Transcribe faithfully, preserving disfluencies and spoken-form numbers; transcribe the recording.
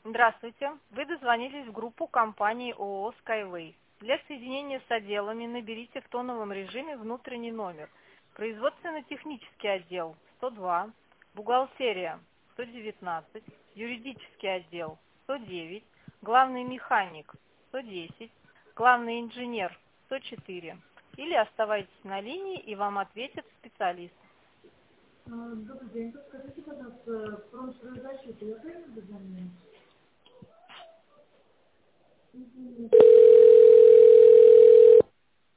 Здравствуйте. Вы дозвонились в группу компании ООО Skyway. Для соединения с отделами наберите в тоновом режиме внутренний номер. Производственно-технический отдел сто два, бухгалтерия сто девятнадцать, юридический отдел сто девять, главный механик сто десять, главный инженер сто четыре. Или оставайтесь на линии, и вам ответит специалист. А, Добрый день, подскажите, пожалуйста,